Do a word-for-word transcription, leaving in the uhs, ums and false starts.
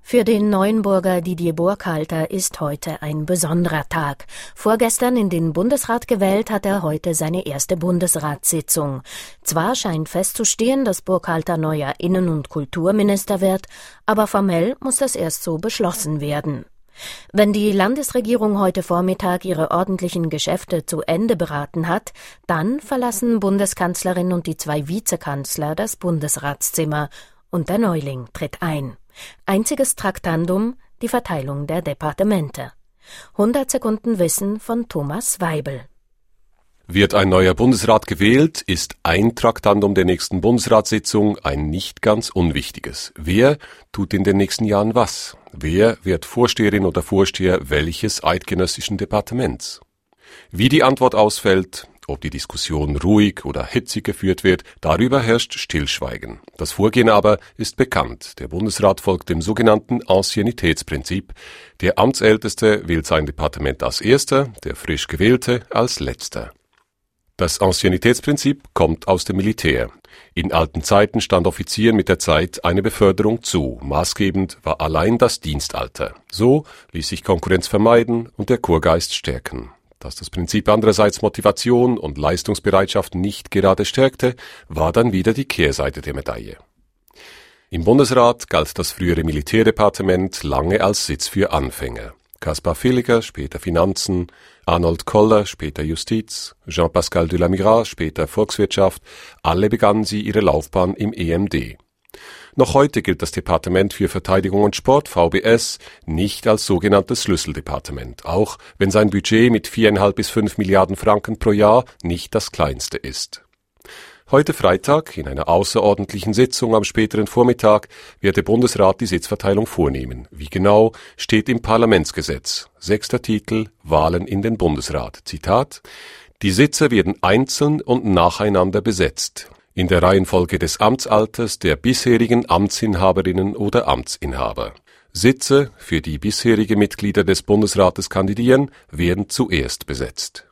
Für den Neuenburger Didier Burkhalter ist heute ein besonderer Tag. Vorgestern in den Bundesrat gewählt, hat er heute seine erste Bundesratssitzung. Zwar scheint festzustehen, dass Burkhalter neuer Innen- und Kulturminister wird, aber formell muss das erst so beschlossen werden. Wenn die Landesregierung heute Vormittag ihre ordentlichen Geschäfte zu Ende beraten hat, dann verlassen Bundeskanzlerin und die zwei Vizekanzler das Bundesratszimmer und der Neuling tritt ein. Einziges Traktandum, die Verteilung der Departemente. hundert Sekunden Wissen von Thomas Weibel. Wird ein neuer Bundesrat gewählt, ist ein Traktandum der nächsten Bundesratssitzung ein nicht ganz unwichtiges. Wer tut in den nächsten Jahren was? Wer wird Vorsteherin oder Vorsteher welches eidgenössischen Departements? Wie die Antwort ausfällt, ob die Diskussion ruhig oder hitzig geführt wird, darüber herrscht Stillschweigen. Das Vorgehen aber ist bekannt. Der Bundesrat folgt dem sogenannten Anciennitätsprinzip. Der Amtsälteste wählt sein Departement als Erster, der frisch Gewählte als Letzter. Das Anciennitätsprinzip kommt aus dem Militär. In alten Zeiten stand Offizieren mit der Zeit eine Beförderung zu. Maßgebend war allein das Dienstalter. So ließ sich Konkurrenz vermeiden und der Korpsgeist stärken. Dass das Prinzip andererseits Motivation und Leistungsbereitschaft nicht gerade stärkte, war dann wieder die Kehrseite der Medaille. Im Bundesrat galt das frühere Militärdepartement lange als Sitz für Anfänger. Kaspar Villiger, später Finanzen, Arnold Koller, später Justiz, Jean-Pascal de la Mira, später Volkswirtschaft, alle begannen sie ihre Laufbahn im E M D. Noch heute gilt das Departement für Verteidigung und Sport, V B S, nicht als sogenanntes Schlüsseldepartement, auch wenn sein Budget mit viereinhalb bis fünf Milliarden Franken pro Jahr nicht das kleinste ist. Heute Freitag, in einer außerordentlichen Sitzung am späteren Vormittag, wird der Bundesrat die Sitzverteilung vornehmen. Wie genau, steht im Parlamentsgesetz. Sechster Titel, Wahlen in den Bundesrat. Zitat: Die Sitze werden einzeln und nacheinander besetzt, in der Reihenfolge des Amtsalters der bisherigen Amtsinhaberinnen oder Amtsinhaber. Sitze, für die bisherige Mitglieder des Bundesrates kandidieren, werden zuerst besetzt.